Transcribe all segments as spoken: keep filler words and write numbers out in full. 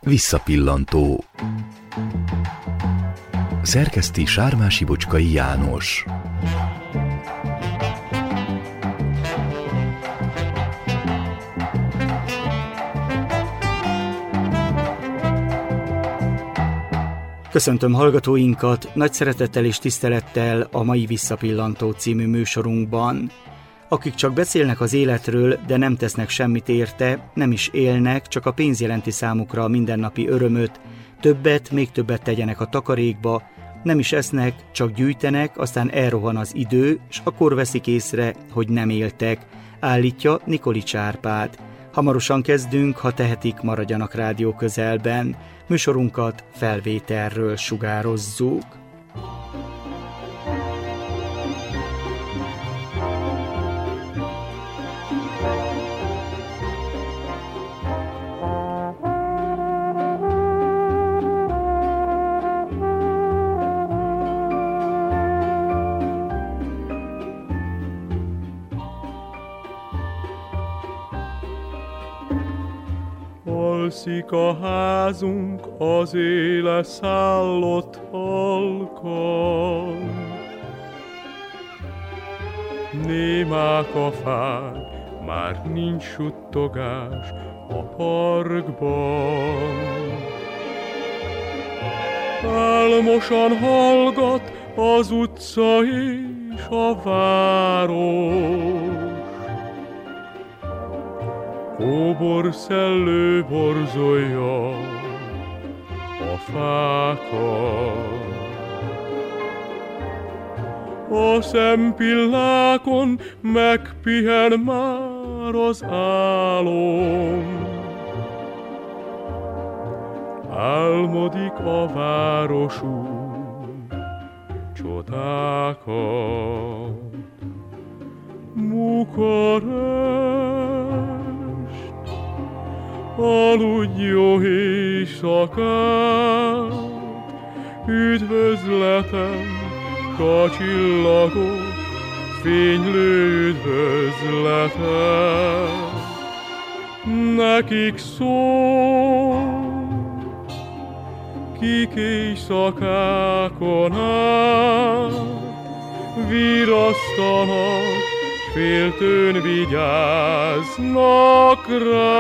Visszapillantó. Szerkeszti Sármási Bocskai János. Köszöntöm hallgatóinkat nagy szeretettel és tisztelettel a mai Visszapillantó című műsorunkban. Akik csak beszélnek az életről, de nem tesznek semmit érte, nem is élnek, csak a pénz jelenti számukra a mindennapi örömöt, többet, még többet tegyenek a takarékba, nem is esznek, csak gyűjtenek, aztán elrohan az idő, és akkor veszik észre, hogy nem éltek, állítja Nikolics Árpád. Hamarosan kezdünk, ha tehetik, maradjanak rádió közelben. Műsorunkat felvételről sugározzuk. Alszik a házunk az éle szállott halkan. Némák a fák, már nincs suttogás a parkban. Álmosan hallgat az utca és a város. Kóbor szellő borzolja a fákat. A szempillákon megpihen már az álom. Álmodik a városunk csodákat. Bukarest, aludj jó éjszakát, üdvözletem, s a csillagok fénylő üdvözletem. Nekik szól, kik éjszakákon át virasztanak, féltőn vigyáznak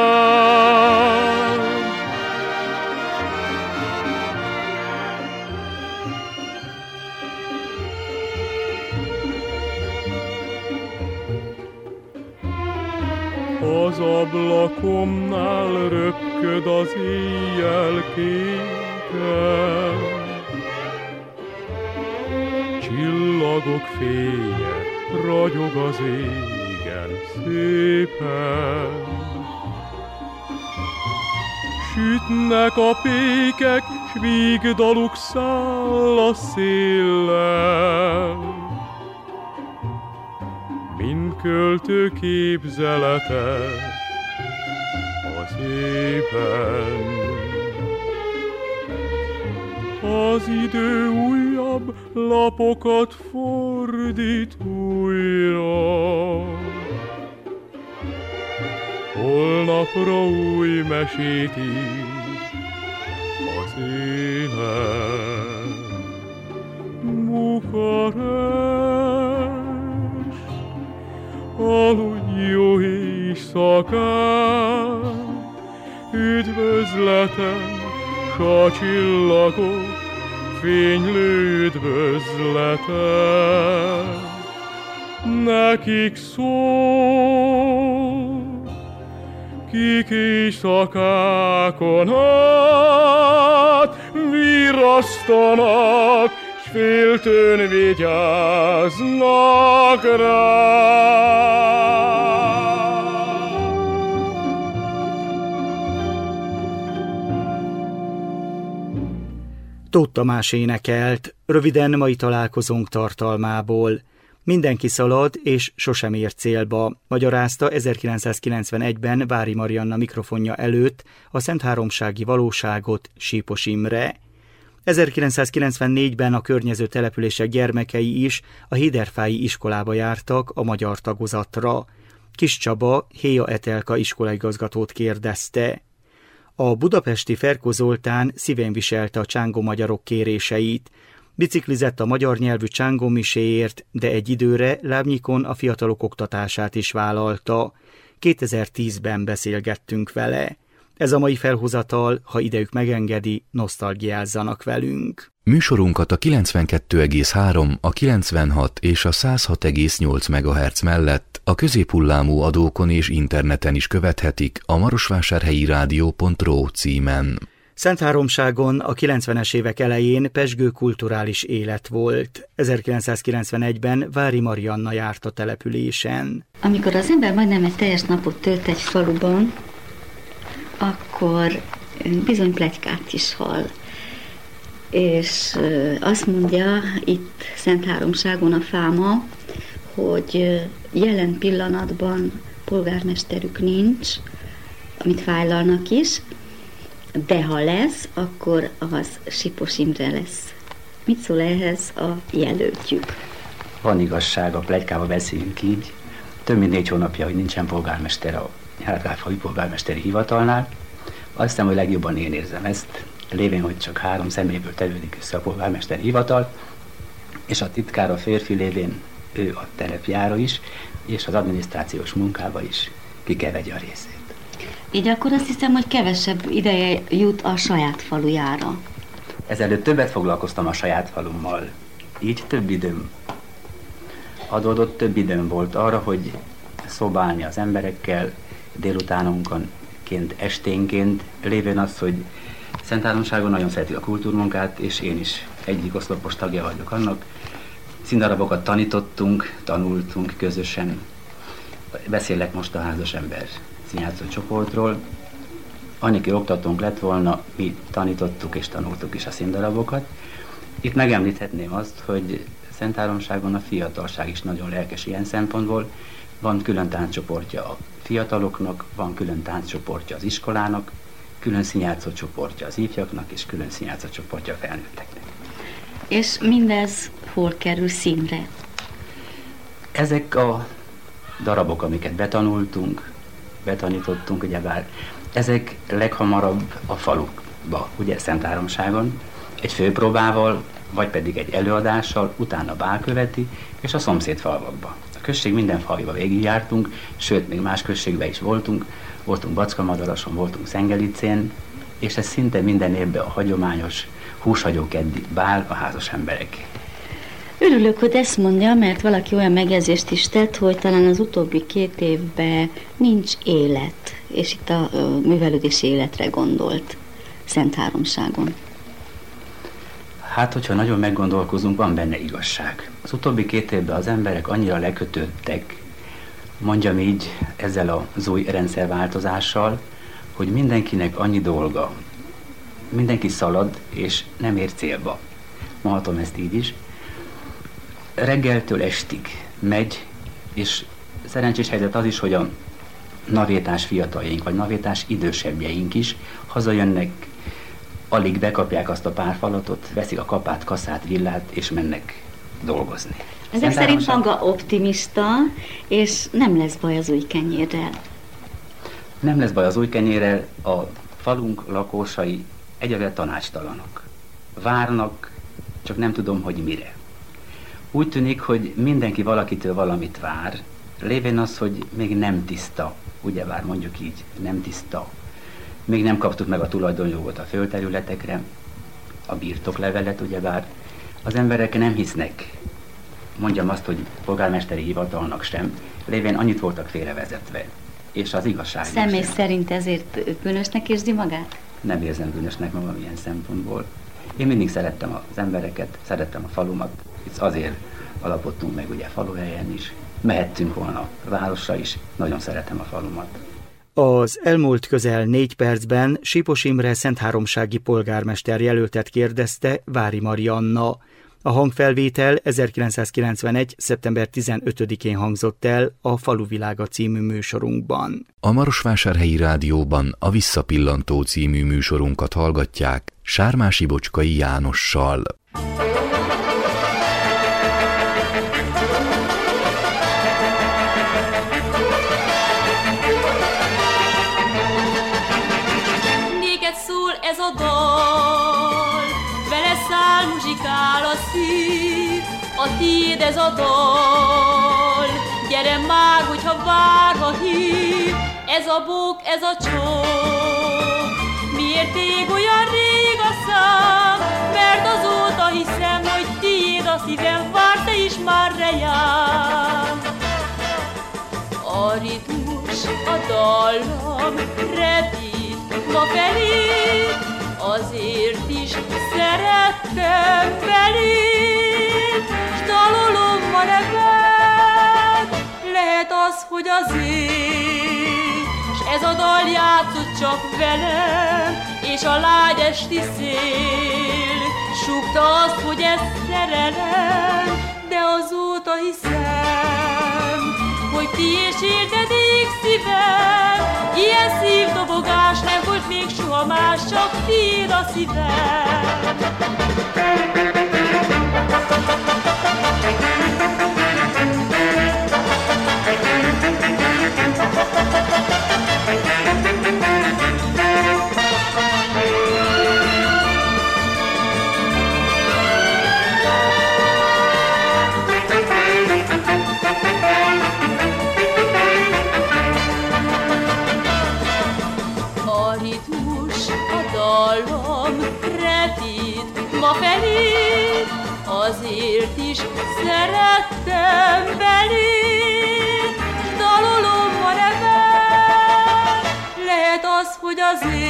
rám. Az ablakomnál röpköd az éjjel kéken, csillagok fénye ragyog az égen szépen. Sütnek a pékek, s vígdaluk száll a széllel. Mind költő képzelete az ében. Az idő újabb lapokat fordít újra. Holnapra új mesét ír az élet. Bukarest, aludj jó éjszakát, üdvözletem, s a csillagok fénylő üdvözletem. Nekik szól, kik éjszakákon át virasztanak, s féltőn vigyáznak rá. Tóth Tamás énekelt, röviden mai találkozónk tartalmából. Mindenki szalad és sosem ér célba, magyarázta ezerkilencszázkilencvenegyben Vári Marianna mikrofonja előtt a Szentháromsági valóságot Sípos Imre. ezerkilencszázkilencvennégyben a környező települések gyermekei is a Héderfályi iskolába jártak a magyar tagozatra. Kis Csaba Héja Etelka iskolaigazgatót kérdezte. A budapesti Ferko Zoltán szívén viselte a csángó magyarok kéréseit. Biciklizett a magyar nyelvű csángó miséért, de egy időre lábnyikon a fiatalok oktatását is vállalta. kétezer-tízben beszélgettünk vele. Ez a mai felhozatal, ha idejük megengedi, nosztalgiázzanak velünk. Műsorunkat a kilencvenkettő egész három, a kilencvenhat és a száz hat egész nyolc megahertz mellett a középhullámú adókon és interneten is követhetik a marosvásárhelyi rádió pont ro címen. Szentháromságon a kilencvenes évek elején pezsgő kulturális élet volt. ezerkilencszázkilencvenegyben Vári Marianna járt a településen. Amikor az ember majdnem egy teljes napot tölt egy faluban, akkor bizony pletykát is hall. És azt mondja itt Szentháromságon a fáma, hogy jelen pillanatban polgármesterük nincs, amit fájlalnak is, de ha lesz, akkor az Sipos Imre lesz. Mit szól ehhez a jelöltjük? Van igazság, a pletykával beszéljünk így. Több mint négy hónapja, hogy nincsen polgármester a Járdgálfalu polgármesteri hivatalnál. Azt hiszem, hogy legjobban én érzem ezt, lévén, hogy csak három személyből tevődik össze a polgármesteri hivatal, és a titkár a férfi lévén ő a terepjáró is, és az adminisztrációs munkába is ki kell vegye a részét. Így akkor azt hiszem, hogy kevesebb ideje jut a saját falujára. Ezelőtt többet foglalkoztam a saját falummal, így több időm adódott, több időm volt arra, hogy szobálni az emberekkel délutánonként, esténként, lévén az, hogy Szentháromságon nagyon szereti a kultúrmunkát, és én is egyik oszlopos tagja vagyok annak. Színdarabokat tanítottunk, tanultunk közösen. Beszélek most a házas ember színjátszó csoportról. Annyi oktatónk lett volna, mi tanítottuk és tanultuk is a színdarabokat. Itt megemlíthetném azt, hogy Szentháromságon a fiatalság is nagyon lelkes ilyen szempontból. Van külön tánccsoportja a fiataloknak, van külön tánccsoportja az iskolának, külön színjátszó csoportja az ifjaknak, és külön színjátszó csoportja a felnőtteknek. És mindez hol kerül színre? Ezek a darabok, amiket betanultunk, betanítottunk, ugyebár ezek leghamarabb a falukba, ugye Szentháromságon, egy főpróbával, vagy pedig egy előadással, utána bál követi, és a szomszéd falvakba. A község minden falviba végigjártunk, sőt, még más községbe is voltunk, voltunk Bacskamadarason, voltunk Szengelicén, és ez szinte minden évben a hagyományos húshagyókeddi bál a házas emberek. Örülök, hogy ezt mondja, mert valaki olyan megjegyzést is tett, hogy talán az utóbbi két évben nincs élet, és itt a művelődési életre gondolt Szentháromságon. Hát, hogyha nagyon meggondolkozunk, van benne igazság. Az utóbbi két évben az emberek annyira lekötődtek, mondjam így, ezzel az új rendszerváltozással, hogy mindenkinek annyi dolga, mindenki szalad, és nem ér célba. Mondhatom ezt így is. Reggeltől estig megy, és szerencsés helyzet az is, hogy a navétás fiataljaink, vagy navétás idősebbjeink is hazajönnek, alig bekapják azt a pár falatot, veszik a kapát, kaszát, villát, és mennek dolgozni. Ezek szerint maga optimista, és nem lesz baj az új kenyérrel. Nem lesz baj az új kenyérrel, a falunk lakosai egyre tanácstalanok. Várnak, csak nem tudom, hogy mire. Úgy tűnik, hogy mindenki valakitől valamit vár, lévén az, hogy még nem tiszta, ugyebár mondjuk így, nem tiszta. Még nem kaptuk meg a tulajdonjogot a földterületekre, a birtoklevelet, ugyebár az emberek nem hisznek, mondjam azt, hogy polgármesteri hivatalnak sem, lévén annyit voltak félrevezetve, és az igazság. Személy szerint ezért bűnösnek érzi magát? Nem érzem bűnösnek magam ilyen szempontból. Én mindig szerettem az embereket, szerettem a falumat, itt azért alapodtunk meg ugye faluhelyen is, mehettünk volna a városra is, nagyon szeretem a falumat. Az elmúlt közel négy percben Sipos Imre szentháromsági polgármester jelöltet kérdezte Vári Marianna. A hangfelvétel ezerkilencszázkilencvenegy. szeptember tizenötödikén hangzott el a Faluvilága című műsorunkban. A Marosvásárhelyi Rádióban a Visszapillantó című műsorunkat hallgatják Sármási Bocskai Jánossal. a tiéd ez a dal. Gyere már, hogyha vár, ha hív, ez a bók, ez a csók. Miért ég olyan rég a szám, mert azóta hiszem, hogy tiéd a szívem, vár, te is már rejár. A ritmus, a dallam repít ma felé, azért is szerettem beléd, s dalolom ma neked, lehet az, hogy azért, s ez a dal játszott csak velem, és a lágy esti szél súgta azt, hogy ez szerelem, de azóta hiszem, hogy ti és érted ég szívem, ilyen szívdobogás nem volt még soha más, csak tiéd a szívem. Ma feléd, azért is szerettem beléd, s dalolom ma neked, lehet az, hogy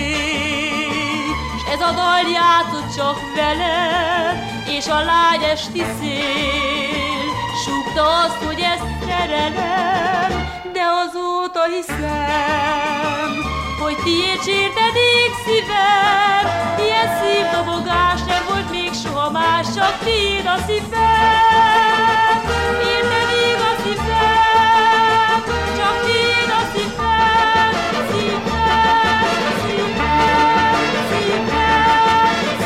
azért, s ez a dal játszott csak velem, és a lágy esti szél súgta azt, hogy ez szerelem, de azóta hiszem, hogy tiéd sérted ég szívem, ilyen szívdobogás nem volt még soha más, csak tiéd a szívem. Érted ég a szívem, csak tiéd a szívem, szívem, szívem, szívem,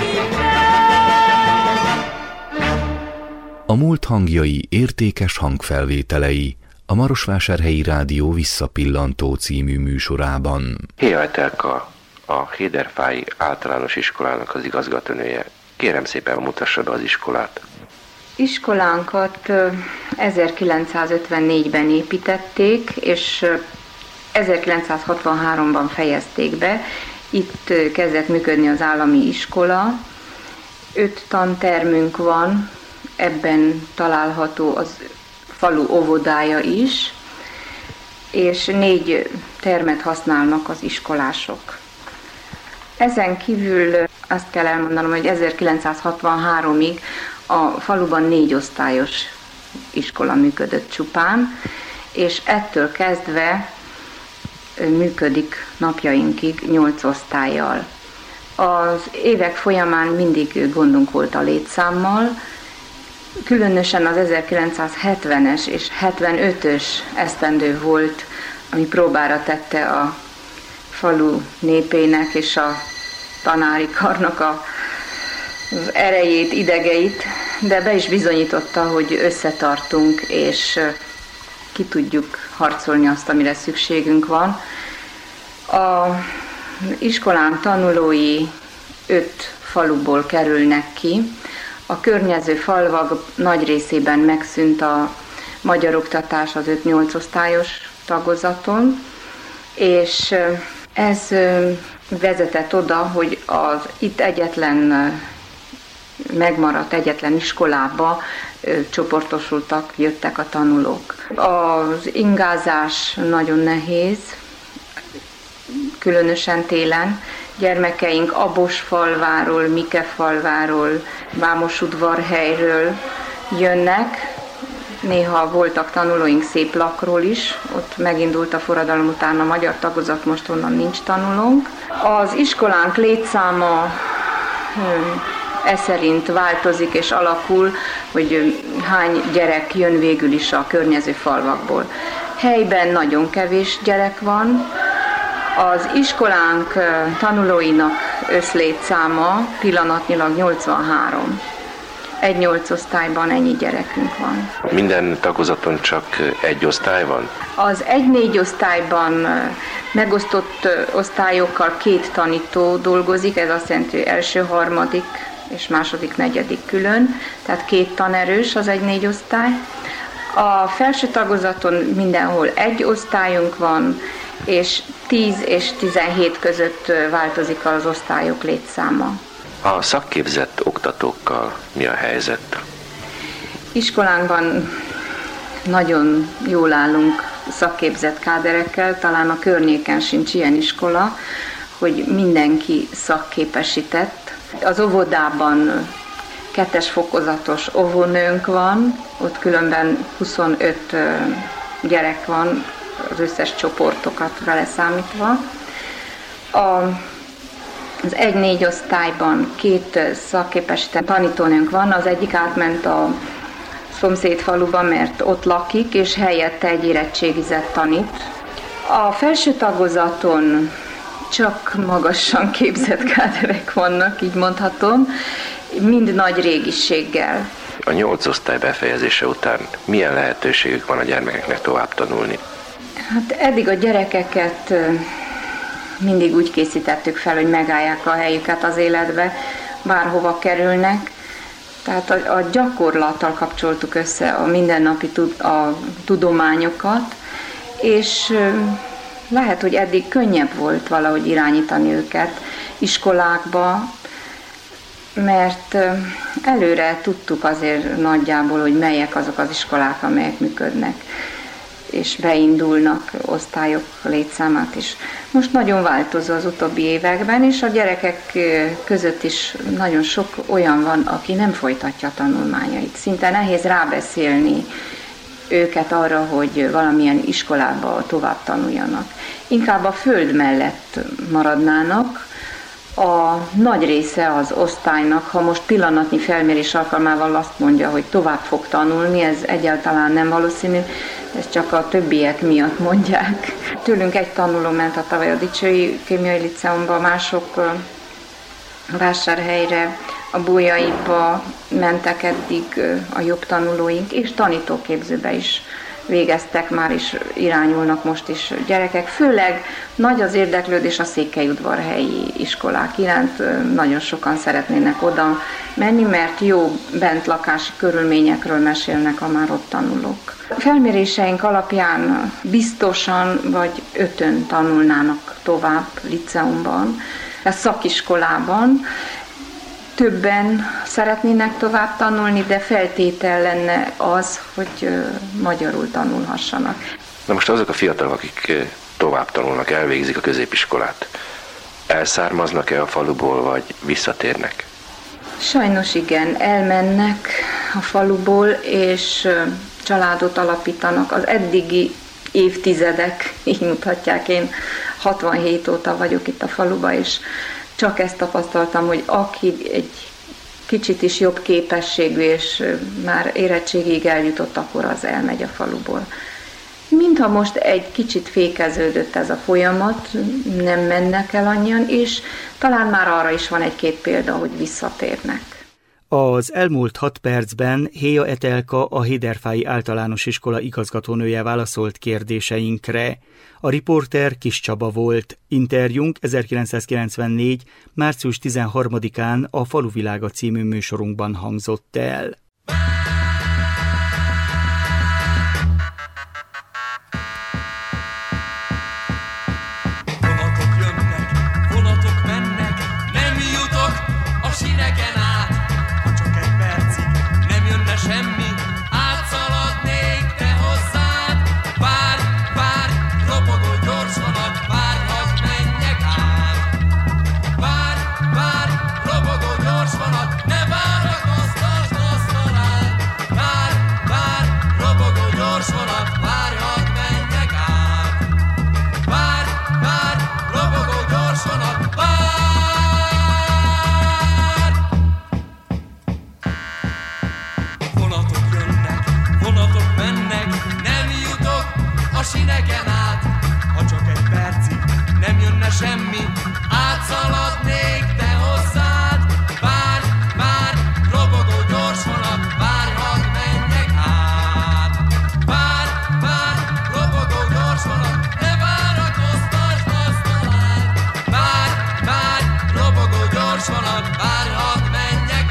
szívem. A múlt hangjai értékes hangfelvételei a Marosvásárhelyi Rádió Visszapillantó című műsorában. Héjaj Telka, a Héderfái általános iskolának az igazgatónője. Kérem szépen, mutassa be az iskolát. Iskolánkat ezerkilencszázötvennégyben építették, és ezerkilencszázhatvanháromban fejezték be. Itt kezdett működni az állami iskola. Öt tantermünk van, ebben található az falu óvodája is, és négy termet használnak az iskolások. Ezen kívül azt kell elmondanom, hogy ezerkilencszázhatvanháromig a faluban négy osztályos iskola működött csupán, és ettől kezdve működik napjainkig nyolc osztállyal. Az évek folyamán mindig gondunk volt a létszámmal, különösen az ezerkilencszázhetvenes és hetvenötös esztendő volt, ami próbára tette a falu népének és a tanári karnak a, az erejét, idegeit, de be is bizonyította, hogy összetartunk, és ki tudjuk harcolni azt, amire szükségünk van. Az iskolán tanulói öt faluból kerülnek ki. A környező falvak nagy részében megszűnt a magyar oktatás az öt-nyolc osztályos tagozaton, és ez vezetett oda, hogy az itt egyetlen megmaradt egyetlen iskolába csoportosultak, jöttek a tanulók. Az ingázás nagyon nehéz, különösen télen. Gyermekeink Abosfalváról, Mikefalváról, Vámosudvarhelyről jönnek. Néha voltak tanulóink Széplakról is, ott megindult a forradalom után a magyar tagozat, most onnan nincs tanulónk. Az iskolánk létszáma e szerint változik és alakul, hogy hány gyerek jön végül is a környező falvakból. Helyben nagyon kevés gyerek van. Az iskolánk tanulóinak összlétszáma pillanatnyilag nyolcvanhárom. Egy nyolc osztályban ennyi gyerekünk van. Minden tagozaton csak egy osztály van? Az egy-négy osztályban megosztott osztályokkal két tanító dolgozik, ez azt jelenti, hogy első, harmadik és második, negyedik külön, tehát két tanerős az egy négy osztály. A felső tagozaton mindenhol egy osztályunk van, és tíz és tizenhét között változik az osztályok létszáma. A szakképzett oktatókkal mi a helyzet? Iskolánkban nagyon jól állunk szakképzett káderekkel, talán a környéken sincs ilyen iskola, hogy mindenki szakképesített. Az óvodában kettes fokozatos óvónőnk van, ott különben huszonöt gyerek van, az összes csoportokat vele számítva. A, az egy-négy osztályban két szakképesített tanítónőnk van, az egyik átment a szomszéd faluba, mert ott lakik, és helyette egy érettségizett tanít. A felső tagozaton csak magasan képzett káderek vannak, így mondhatom, mind nagy régiséggel. A nyolc osztály befejezése után milyen lehetőségük van a gyermekeknek tovább tanulni? Hát eddig a gyerekeket mindig úgy készítettük fel, hogy megállják a helyüket az életbe, bárhova kerülnek. Tehát a, a gyakorlattal kapcsoltuk össze a mindennapi tud, a tudományokat, és lehet, hogy eddig könnyebb volt valahogy irányítani őket iskolákba, mert előre tudtuk azért nagyjából, hogy melyek azok az iskolák, amelyek működnek, és beindulnak osztályok létszámát is. Most nagyon változó az utóbbi években, és a gyerekek között is nagyon sok olyan van, aki nem folytatja a tanulmányait. Szinte nehéz rábeszélni őket arra, hogy valamilyen iskolába tovább tanuljanak. Inkább a föld mellett maradnának. A nagy része az osztálynak, ha most pillanatnyi felmérés alkalmával azt mondja, hogy tovább fog tanulni, ez egyáltalán nem valószínű, ezt csak a többiek miatt mondják. Tőlünk egy tanuló ment a tavaly a Dicsői Kémiai Liceumba, mások Vásárhelyre, a Bolyaiba mentek eddig a jobb tanulóink, és tanítóképzőbe is végeztek már, is irányulnak most is gyerekek. Főleg nagy az érdeklődés a székelyudvarhelyi iskolák iránt, nagyon sokan szeretnének oda menni, mert jó bentlakási körülményekről mesélnek a már ott tanulók. A felméréseink alapján biztosan vagy ötön tanulnának tovább liceumban, a szakiskolában. Többen szeretnének tovább tanulni, de feltétel lenne az, hogy magyarul tanulhassanak. Na most azok a fiatalok, akik tovább tanulnak, elvégzik a középiskolát, elszármaznak-e a faluból, vagy visszatérnek? Sajnos igen, elmennek a faluból, és családot alapítanak. Az eddigi évtizedek, így mutatják, én hatvanhét óta vagyok itt a faluba, és csak ezt tapasztaltam, hogy aki egy kicsit is jobb képességű, és már érettségig eljutott, akkor az elmegy a faluból. Mintha most egy kicsit fékeződött ez a folyamat, nem mennek el annyian, és talán már arra is van egy-két példa, hogy visszatérnek. Az elmúlt hat percben Héja Etelka, a Héderfái Általános Iskola igazgatónője válaszolt kérdéseinkre. A riporter Kis Csaba volt. Interjúnk ezerkilencszázkilencvennégy. március tizenharmadikán a Faluvilága című műsorunkban hangzott el. Vonatok jönnek, vonatok mennek, nem jutok a sineken át. Ha csak egy percig nem jönne semmi, átszaladnék te hozzád. Várj, várj, ropogó gyors vonat, várj, hadd menjek át. Várj, várj, ropogó gyors vonat, ne várakoztasd azt talán. Várj, várj, ropogó gyors vonat, várj, hadd menjek át. Várj, várj, ropogó gyors vonat, várj. Vonatok jönnek, vonatok mennek, nem jutok a sineken át. Ha csak egy percig nem jönne semmi, átszaladnék te hozzád. Várj, várj, robogó gyors vonat, várj, hadd menjek át. Várj, várj, robogó gyors vonat, ne várakoztasd azt talán. Várj, várj, robogó gyors vonat, várj, hadd menjek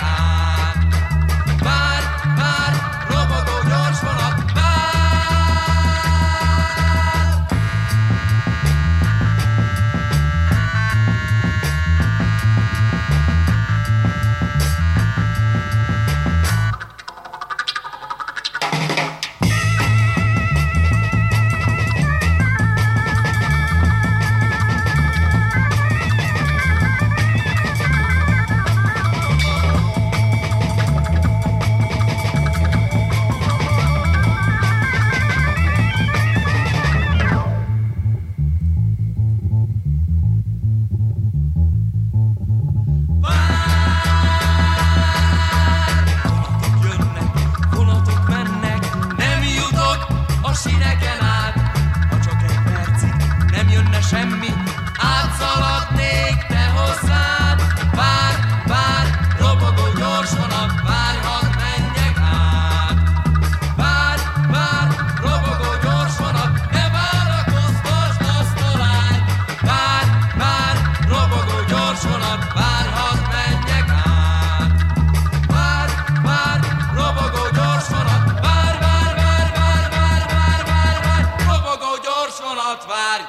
jönne semmi, átszaladnék te hozzád. Vár, vár, robogó gyors vonat, várj, hadd menjek át. Vár, vár, robogó gyors vonat, ne várakozz, tartsd azt a lány. Vár, vár, robogó gyors vonat, várj, hadd menjek át. Vár, vár, robogó gyors vonat, vár, vár, vár, vár, vár, vár, vár, vár, robogó gyors vonat, várj.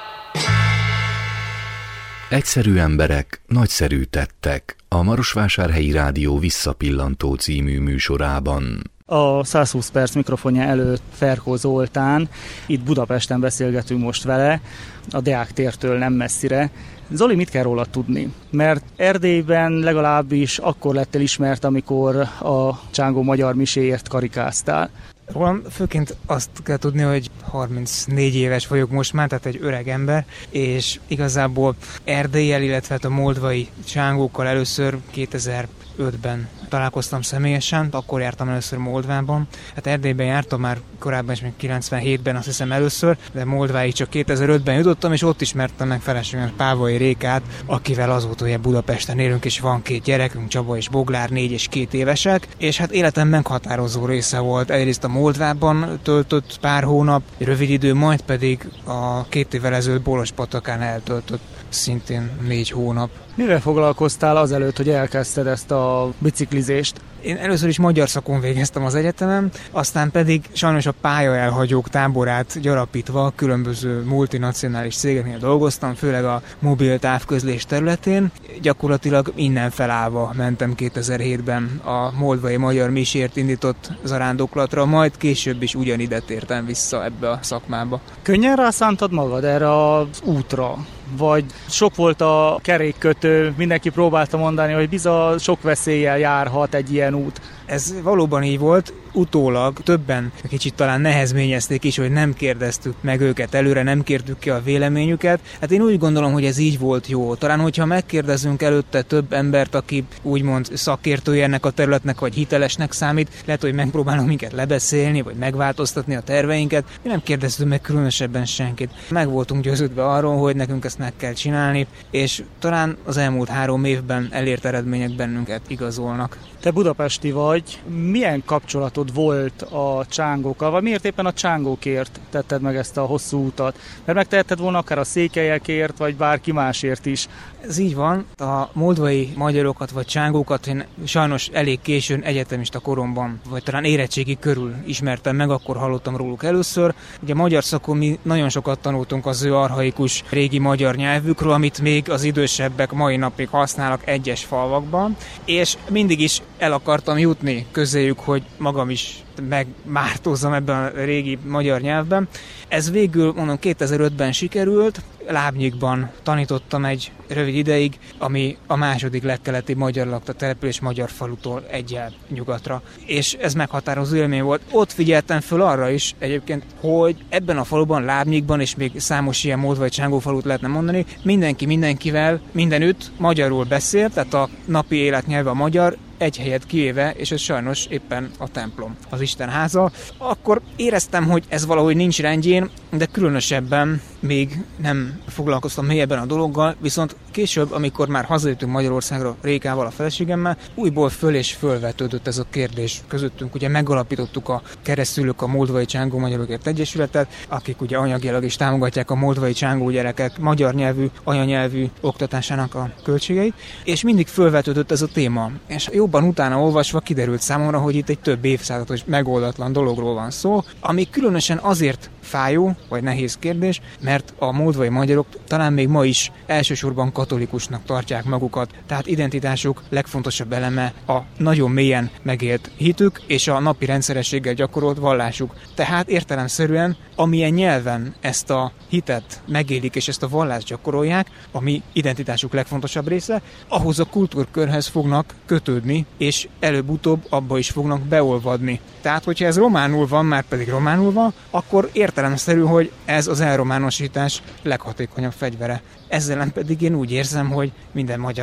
Egyszerű emberek, nagyszerű tettek. A Marosvásárhelyi Rádió Visszapillantó című műsorában. A száz húsz perc mikrofonja előtt Ferkó Zoltán, itt Budapesten beszélgetünk most vele, a Deák tértől nem messzire. Zoli, mit kell róla tudni? Mert Erdélyben legalábbis akkor lettél ismert, amikor a Csángó magyar miséért karikáztál. Rólam főként azt kell tudni, hogy harmincnégy éves vagyok most már, tehát egy öreg ember, és igazából Erdéllyel, illetve a moldvai csángókkal először kétezer-ötben találkoztam személyesen, akkor jártam először Moldvában. Hát Erdélyben jártam már korábban is, még kilencvenhétben azt hiszem először, de Moldváig csak kétezer-ötben jutottam, és ott ismertem meg feleségemet, Pávai Rékát, akivel azóta ugye Budapesten élünk, és van két gyerekünk, Csaba és Boglár, négy és két évesek, és hát életem meghatározó része volt. Egyrészt a Moldvában töltött pár hónap, rövid idő, majd pedig a két évvel ezelőtt Bolospattakán eltöltött szintén négy hónap. Mivel foglalkoztál azelőtt, hogy elkezdted ezt a biciklizést? Én először is magyar szakon végeztem az egyetemen, aztán pedig sajnos a pályaelhagyók táborát gyarapítva különböző multinacionális cégeknél dolgoztam, főleg a mobil távközlés területén. Gyakorlatilag innen felállva mentem kétezer-hétben a moldvai magyar misért indított zarándoklatra, majd később is ugyanide tértem vissza ebbe a szakmába. Könnyen rászántad magad erre az útra? Vagy sok volt a kerékkötő, mindenki próbálta mondani, hogy bizony sok veszéllyel járhat egy ilyen út. Ez valóban így volt, utólag többen kicsit talán nehezményezték is, hogy nem kérdeztük meg őket előre, nem kértük ki a véleményüket. Hát én úgy gondolom, hogy ez így volt jó. Talán, hogyha megkérdezünk előtte több embert, aki úgymond szakértője ennek a területnek, vagy hitelesnek számít, lehet, hogy megpróbálnak minket lebeszélni, vagy megváltoztatni a terveinket. Mi nem kérdeztünk meg különösebben senkit. Meg voltunk győződve arról, hogy nekünk ezt meg kell csinálni, és talán az elmúlt három évben elért eredmények bennünket igazolnak. Te budapesti vagy, milyen kapcsolatod volt a csángókkal, vagy miért éppen a csángókért tetted meg ezt a hosszú utat? Mert megtehetted volna akár a székelyekért, vagy bárki másért is. Ez így van. A moldvai magyarokat vagy csángókat én sajnos elég későn egyetemista koromban, vagy talán érettségi körül ismertem meg, akkor hallottam róluk először. Ugye magyar szakon mi nagyon sokat tanultunk az ő archaikus régi magyar nyelvükről, amit még az idősebbek mai napig használnak egyes falvakban, és mindig is el akartam jutni közéjük, hogy magam is megmártózzam ebben a régi magyar nyelvben. Ez végül, mondom, kétezer-ötben sikerült, Lábnyikban tanítottam egy rövid ideig, ami a második legkeleti magyar lakta település Magyar falutól egyel nyugatra. És ez meghatározó élmény volt. Ott figyeltem föl arra is egyébként, hogy ebben a faluban, Lábnyikban, és még számos ilyen moldvai csángófalut lehetne mondani, mindenki mindenkivel mindenütt magyarul beszél, tehát a napi életnyelve a magyar, egy helyet kivéve, és ez sajnos éppen a templom, az Istenháza. Akkor éreztem, hogy ez valahogy nincs rendjén, de különösebben még nem foglalkoztam mélyebben a dologgal, viszont később, amikor már hazajöttünk Magyarországra Rékával, a feleségemmel, újból föl és fölvetődött ez a kérdés közöttünk. Ugye megalapítottuk a Keresztülők a Moldvai Csángó Magyarokért Egyesületet, akik ugye anyagilag is támogatják a moldvai csángó gyerekek magyar nyelvű, anyanyelvű oktatásának a költségeit, és mindig fölvetődött ez a téma. És jobban utána olvasva kiderült számomra, hogy itt egy több évszázados megoldatlan dologról van szó, ami különösen azért fájó, vagy nehéz kérdés, mert a moldvai magyarok talán még ma is elsősorban katolikusnak tartják magukat, tehát identitásuk legfontosabb eleme a nagyon mélyen megélt hitük és a napi rendszerességgel gyakorolt vallásuk. Tehát értelemszerűen, amilyen nyelven ezt a hitet megélik és ezt a vallást gyakorolják, ami identitásuk legfontosabb része, ahhoz a kultúrkörhez fognak kötődni, és előbb-utóbb abba is fognak beolvadni. Tehát, hogyha ez románul van, már pedig románul van, akkor értelemszerű, hogy ez az elrománosítás leghatékonyabb fegyvere. Ezzel pedig én úgy érzem, hogy minden magyarnak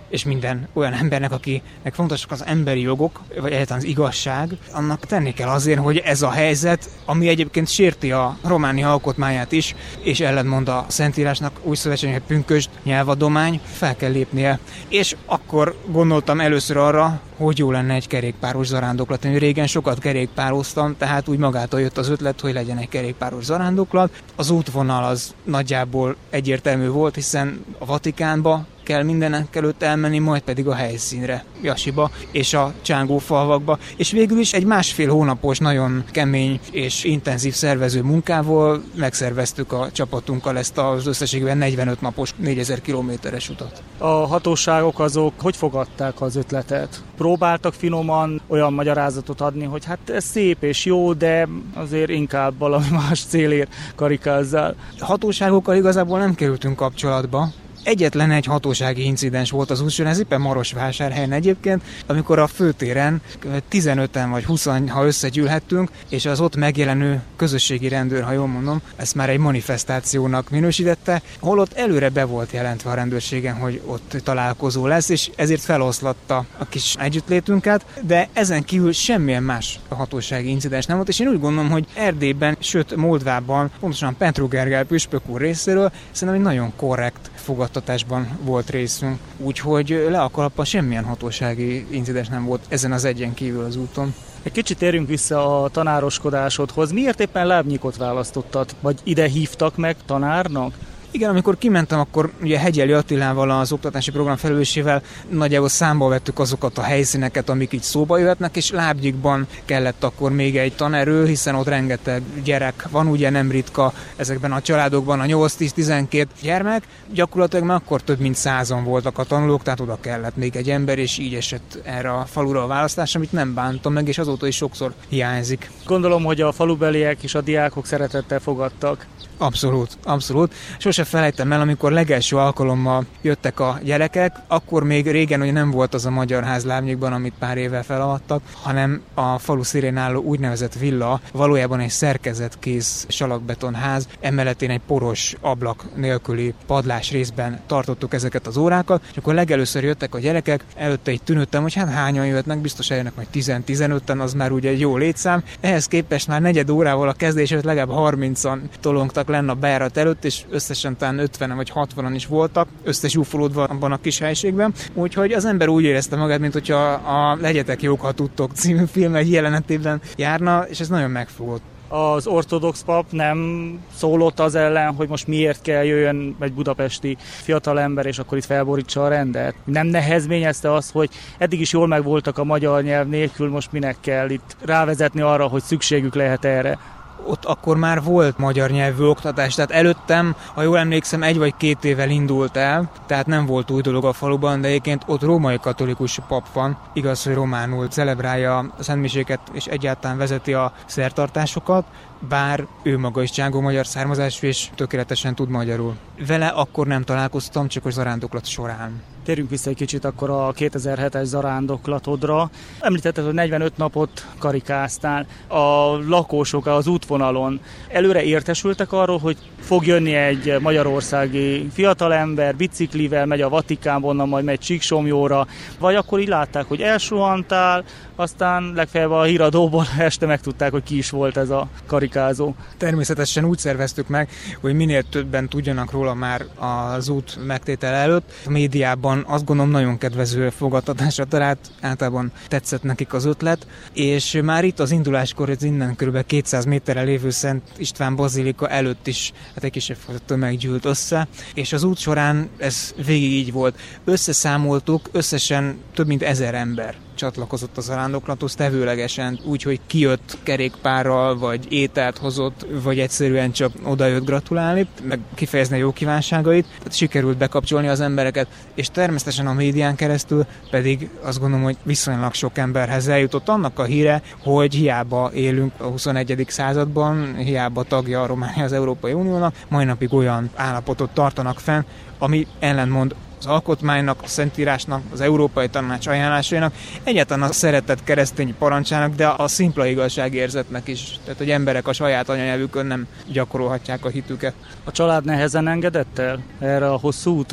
és minden olyan embernek, akinek fontosak az emberi jogok, vagy egyáltalán az igazság, annak tenni kell azért, hogy ez a helyzet, ami egyébként sérti a Románia alkotmányát is, és ellentmond a Szentírásnak, új szövetségnek, pünkösd, nyelvadomány, fel kell lépnie. És akkor gondoltam először arra, hogy jó lenne egy kerékpáros zarándoklat. Én régen sokat kerékpároztam, tehát úgy magától jött az ötlet, hogy legyen egy kerékpáros zarándoklat. Az útvonal az nagyjából egyértelmű volt, hiszen a Vatikánba kell mindenek előtt elmenni, majd pedig a helyszínre, Jasiba és a Csángófalvakba. És végül is egy másfél hónapos, nagyon kemény és intenzív szervező munkával megszerveztük a csapatunkkal ezt az összességben negyvenöt napos, négyezer kilométeres utat. A hatóságok azok hogy fogadták az ötletet? Próbáltak finoman olyan magyarázatot adni, hogy hát ez szép és jó, de azért inkább valami más célért karikázzál. A hatóságokkal igazából nem kerültünk kapcsolatba. Egyetlen egy hatósági incidens volt az úton, ez éppen Marosvásárhelyen egyébként, amikor a főtéren tizenöten vagy húszan, ha összegyűlhettünk, és az ott megjelenő közösségi rendőr, ha jól mondom, ezt már egy manifestációnak minősítette, holott előre be volt jelentve a rendőrségen, hogy ott találkozó lesz, és ezért feloszlatta a kis együttlétünket, de ezen kívül semmilyen más hatósági incidens nem volt, és én úgy gondolom, hogy Erdélyben, sőt Moldvában, pontosan Petru Gergely püspök úr részéről szerintem egy nagyon korrekt fogadtatásban volt részünk, úgyhogy le a kalappal semmilyen hatósági incidens nem volt ezen az egyen kívül az úton. Egy kicsit térjünk vissza a tanároskodásodhoz. Miért éppen Lábnyikot választottad? Vagy ide hívtak meg tanárnak? Igen, amikor kimentem, akkor ugye Hegyeli Attilával, az oktatási program felelősével nagyjából számba vettük azokat a helyszíneket, amik így szóba jöhetnek, és Lábnyikban kellett akkor még egy tanerő, hiszen ott rengeteg gyerek van, ugye nem ritka ezekben a családokban a nyolc-tíz-tizenkét gyermek, gyakorlatilag már akkor több mint százan voltak a tanulók, tehát oda kellett még egy ember, és így esett erre a falura a választás, amit nem bántam meg, és azóta is sokszor hiányzik. Gondolom, hogy a falubeliek és a diákok szeretettel fogadtak. Abszolút, abszolút. Sose felejtem el, amikor legelső alkalommal jöttek a gyerekek, akkor még régen ugye nem volt az a magyar ház Lábnyikban, amit pár évvel felavattak, hanem a falu szélén álló úgynevezett villa, valójában egy szerkezetkész salakbetonház, emeletén egy poros ablak nélküli padlás részben tartottuk ezeket az órákat, és akkor legelőször jöttek a gyerekek, előtte így tűnődtem, hogy hát hányan jöhetnek, biztos eljönnek majd tíz-tizenöten, az már ugye egy jó létszám. Ehhez képest már negyed órával a kezdés előtt legalább harmincan tolongtak lenne a bejárat előtt, és összesen talán ötvenen vagy hatvanan is voltak, összezsúfolódva abban a kis helységben. Úgyhogy az ember úgy érezte magát, mint hogyha a Legyetek jók, ha tudtok című film egy jelenetében járna, és ez nagyon megfogott. Az ortodox pap nem szólott az ellen, hogy most miért kell jöjjön egy budapesti fiatalember, és akkor itt felborítsa a rendet? Nem nehezményezte azt, hogy eddig is jól megvoltak a magyar nyelv nélkül, most minek kell itt rávezetni arra, hogy szükségük lehet erre? Ott akkor már volt magyar nyelvű oktatás, tehát előttem, ha jól emlékszem, egy vagy két évvel indult el, tehát nem volt új dolog a faluban, de egyébként ott római katolikus pap van, igaz, hogy románul celebrálja a szentmiséket és egyáltalán vezeti a szertartásokat, bár ő maga is csángó magyar származású és tökéletesen tud magyarul. Vele akkor nem találkoztam, csak a zarándoklat során. Térjünk vissza egy kicsit akkor a kétezer-hetes zarándoklatodra. Említetted, hogy negyvenöt napot karikáztál. A lakosok az útvonalon előre értesültek arról, hogy fog jönni egy magyarországi fiatalember, biciklivel megy a Vatikánba, onnan majd megy Csíksomjóra, vagy akkor így látták, hogy elsuhantál, aztán legfeljebb a híradóból este megtudták, hogy ki is volt ez a karikázó. Természetesen úgy szerveztük meg, hogy minél többen tudjanak róla már az út megtétel előtt. A médiában azt gondolom nagyon kedvező fogadtatásra talált, általában tetszett nekik az ötlet, és már itt az induláskor, ez innen kb. kétszáz méterre lévő Szent István bazilika előtt is hát egy kisebb tömeg gyűlt össze, és az út során ez végig így volt. Összeszámoltuk, összesen több mint ezer ember csatlakozott a zarándoklathoz tevőlegesen, úgyhogy kijött kerékpárral, vagy ételt hozott, vagy egyszerűen csak odajött gratulálni, meg kifejezni a jó kívánságait. Tehát sikerült bekapcsolni az embereket, és természetesen a médián keresztül pedig azt gondolom, hogy viszonylag sok emberhez eljutott annak a híre, hogy hiába élünk a huszonegyedik században, hiába tagja a Románia az Európai Uniónak, mai napig olyan állapotot tartanak fenn, ami ellentmond az alkotmánynak, a Szentírásnak, az Európai Tanács ajánlásainak, egyáltalán a szeretett keresztény parancsának, de a szimpla igazságérzetnek is. Tehát, hogy emberek a saját anyanyelvükön nem gyakorolhatják a hitüket. A család nehezen engedett el erre a hosszú útra?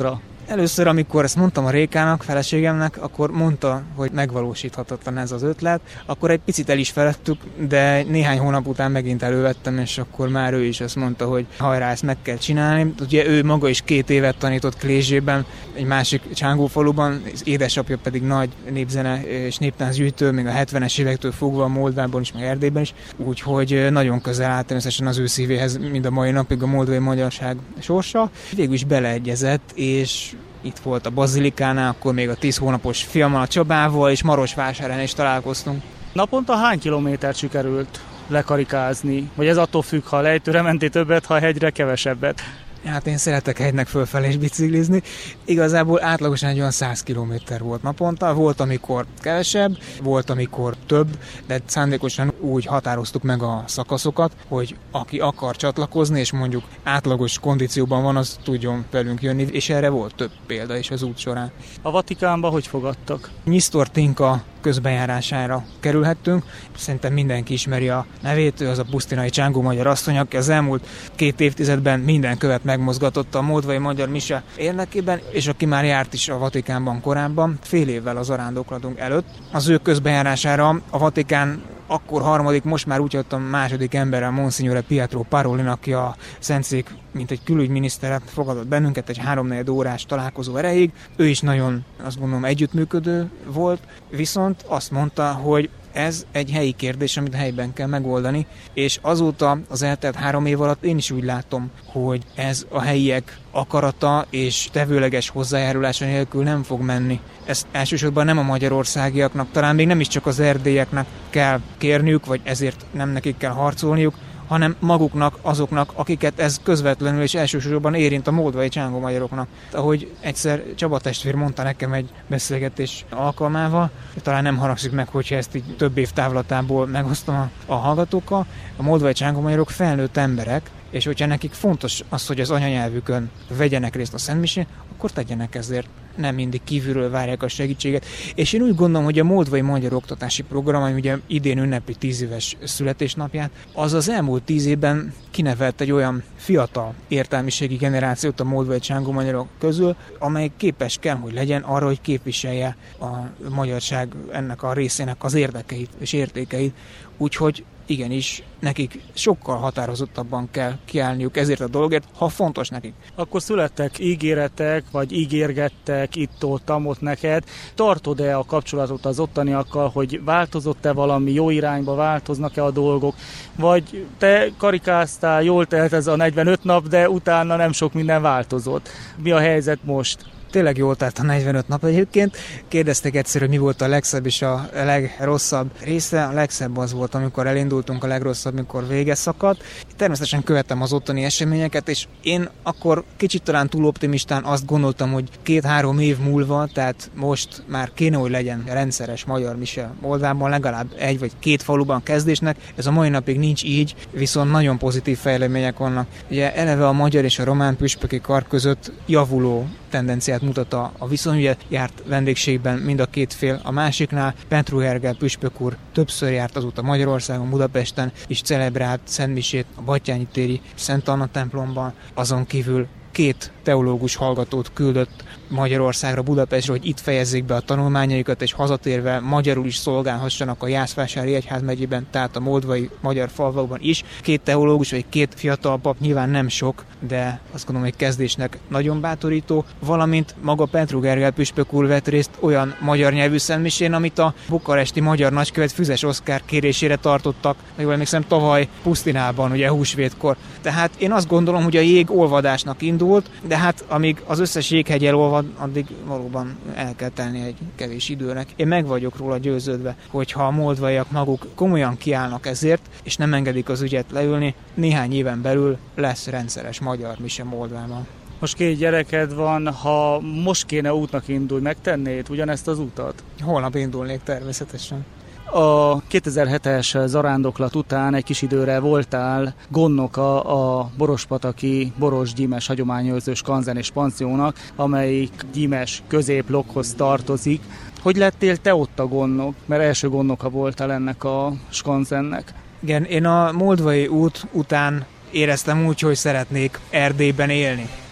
Először, amikor ezt mondtam a Rékának, feleségemnek, akkor mondta, hogy megvalósíthatatlan ez az ötlet. Akkor egy picit el is feledtük, de néhány hónap után megint elővettem, és akkor már ő is azt mondta, hogy hajrá, ezt meg kell csinálni. Ugye ő maga is két évet tanított Klézsében, egy másik Csángófaluban, az édesapja pedig nagy népzene és néptáncgyűjtő, még a hetvenes évektől fogva a Moldvában is, meg Erdélyben is. Úgyhogy nagyon közel állt természetesen az ő szívéhez, mind a mai napig a moldvai magyarság sorsa. Végül is beleegyezett, és itt volt a Bazilikánál, akkor még a tíz hónapos fiammal, a Csabával, és Marosvásárhelyen is találkoztunk. Naponta hány kilométert sikerült lekarikázni? Vagy ez attól függ, ha lejtőre mentél többet, ha hegyre kevesebbet? Hát én szeretek hegynek fölfelé is biciklizni. Igazából átlagosan egy olyan száz kilométer volt naponta. Volt, amikor kevesebb, volt, amikor több, de szándékosan úgy határoztuk meg a szakaszokat, hogy aki akar csatlakozni, és mondjuk átlagos kondícióban van, az tudjon velünk jönni, és erre volt több példa is az út során. A Vatikánba hogy fogadtak? Nyisztor Tinka közbenjárására kerülhettünk. Szerintem mindenki ismeri a nevét, ő az a pusztinai csángó magyar asszony, aki az elmúlt két évtizedben minden követ megmozgatotta a moldvai magyar mise érdekében, és aki már járt is a Vatikánban korábban, fél évvel az zarándoklatunk előtt. Az ő közbenjárására a Vatikán akkor harmadik, most már úgy jöttem második emberrel, Monsignore Pietro Parolin, aki a Szentszék, mint egy külügyminiszteret fogadott bennünket egy háromnegyed órás találkozó erejéig. Ő is nagyon, azt gondolom, együttműködő volt, viszont azt mondta, hogy ez egy helyi kérdés, amit helyben kell megoldani, és azóta az eltelt három év alatt én is úgy látom, hogy ez a helyiek akarata és tevőleges hozzájárulása nélkül nem fog menni. Ezt elsősorban nem a magyarországiaknak, talán még nem is csak az erdélyeknek kell kérniük, vagy ezért nem nekik kell harcolniuk, hanem maguknak, azoknak, akiket ez közvetlenül és elsősorban érint, a moldvai csángó magyaroknak. Ahogy egyszer Csaba testvér mondta nekem egy beszélgetés alkalmával, talán nem haragszik meg, hogyha ezt így több év távlatából megosztom a, a hallgatókkal, a moldvai csángó magyarok felnőtt emberek, és hogyha nekik fontos az, hogy az anyanyelvükön vegyenek részt a szentmisén, akkor tegyenek ezért. Nem mindig kívülről várják a segítséget. És én úgy gondolom, hogy a moldvai magyar oktatási program, ami ugye idén ünnepi tíz éves születésnapját, az az elmúlt tíz évben kinevelt egy olyan fiatal értelmiségi generációt a moldvai csángó magyarok közül, amely képes kell, hogy legyen arra, hogy képviselje a magyarság ennek a részének az érdekeit és értékeit. Úgyhogy igenis, nekik sokkal határozottabban kell kiállniuk ezért a dologért, ha fontos nekik. Akkor születtek ígéretek, vagy ígérgettek itt-ott, amott neked. Tartod-e a kapcsolatot az ottaniakkal, hogy változott-e valami, jó irányba változnak-e a dolgok, vagy te karikáztál, jól telt ez a negyvenöt nap, de utána nem sok minden változott. Mi a helyzet most? Tényleg jól telt a negyvenöt nap egyébként. Kérdezték egyszer, hogy mi volt a legszebb és a legrosszabb része. A legszebb az volt, amikor elindultunk, a legrosszabb, amikor vége szakadt. Természetesen követtem az ottani eseményeket, és én akkor kicsit talán túl optimistán azt gondoltam, hogy két-három év múlva, tehát most már kéne, hogy legyen rendszeres magyar mise Moldvában, legalább egy vagy két faluban kezdésnek. Ez a mai napig nincs így, viszont nagyon pozitív fejlemények vannak. Ugye eleve a magyar és a román püspöki kar között javuló tendenciát mutat a, a viszony. Ugye járt vendégségben mind a két fél a másiknál. Petru Gergely püspök úr többször járt azóta Magyarországon, Budapesten, és celebrált szentmisét a Batthyány téri Szent Anna templomban. Azon kívül két teológus hallgatót küldött Magyarországra, Budapestre, hogy itt fejezzék be a tanulmányaikat, és hazatérve magyarul is szolgálhassanak a Jászvásári egyházmegyében, tehát a moldvai magyar falvakban is. Két teológus, vagy két fiatal pap, nyilván nem sok, de azt gondolom, hogy kezdésnek nagyon bátorító, valamint maga Petru Gergely püspök úr vett részt olyan magyar nyelvű szentmisén, amit a bukaresti magyar nagykövet Füzes Oszkár kérésére tartottak, jól emlékszem, tavaly Pusztinában, ugye húsvétkor. Tehát én azt gondolom, hogy a jég olvadásnak indult, de hát amíg az összes jéghegy elolvad, addig valóban el kell tenni egy kevés időnek. Én meg vagyok róla győződve, hogy ha a moldvaiak maguk komolyan kiállnak ezért, és nem engedik az ügyet leülni, néhány éven belül lesz rendszeres magyar mise Moldvában. Most két gyereked van, ha most kéne útnak indulni, megtennéd ugyanezt az utat? Holnap indulnék természetesen. A kétezer-hetes zarándoklat után egy kis időre voltál gondnoka a borospataki Boros Gyímes hagyományőrző skanzen és panziónak, amelyik gyímes középblokkhoz tartozik. Hogy lettél te ott a gondnok? Mert első gondnoka voltál ennek a skanzennek. Igen, én a moldvai út után éreztem úgy, hogy szeretnék Erdélyben élni.